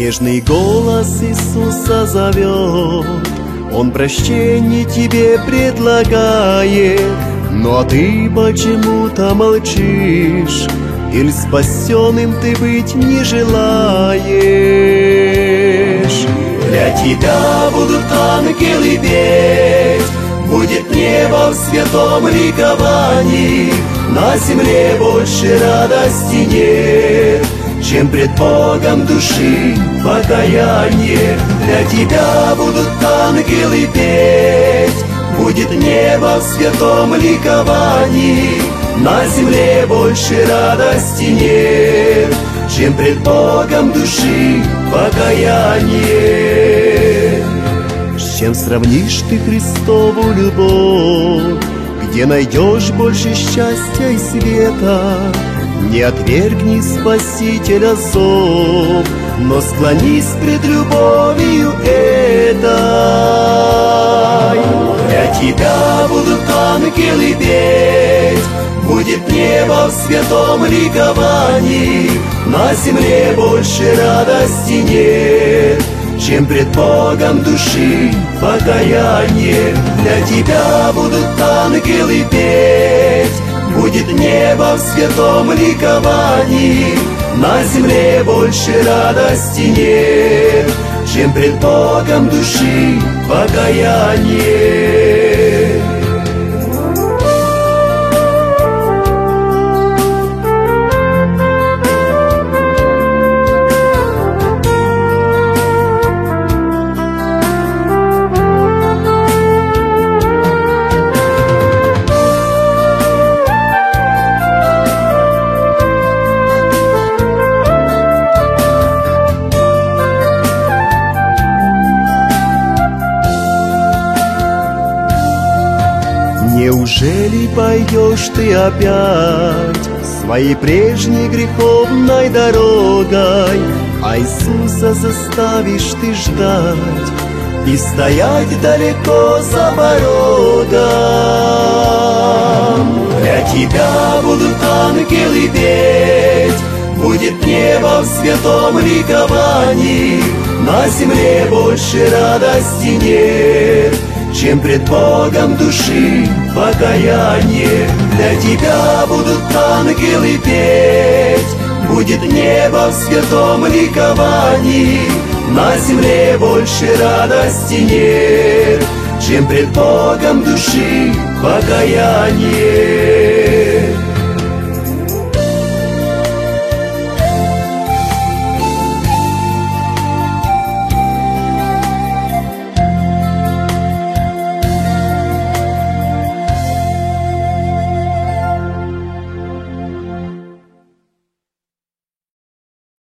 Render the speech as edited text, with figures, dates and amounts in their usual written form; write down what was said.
Нежный голос Иисуса зовет, Он прощение тебе предлагает. Ну а ты почему-то молчишь, или спасенным ты быть не желаешь? Для тебя будут ангелы петь, будет небо в святом ликовании, на земле больше радости нет, чем пред Богом души покаяние. Для тебя будут ангелы петь, будет небо в святом ликовании, на земле больше радости нет, чем пред Богом души покаяние. С чем сравнишь ты Христову любовь, где найдешь больше счастья и света? Не отвергни Спасителя зов, но склонись пред любовью этой. Для тебя будут ангелы петь, будет небо в святом ликовании, на земле больше радости нет, чем пред Богом души покаяние. Для тебя будут ангелы петь, будет небо в святом ликовании, на земле больше радости нет, чем пред Богом души покаяние. Неужели пойдешь ты опять своей прежней греховной дорогой, а Иисуса заставишь ты ждать и стоять далеко за порогом? Для тебя будут ангелы петь, будет небо в святом ликовании, на земле больше радости нет, чем пред Богом души покаяние. Для тебя будут ангелы петь, будет небо в святом ликовании, на земле больше радости нет, чем пред Богом души покаяние.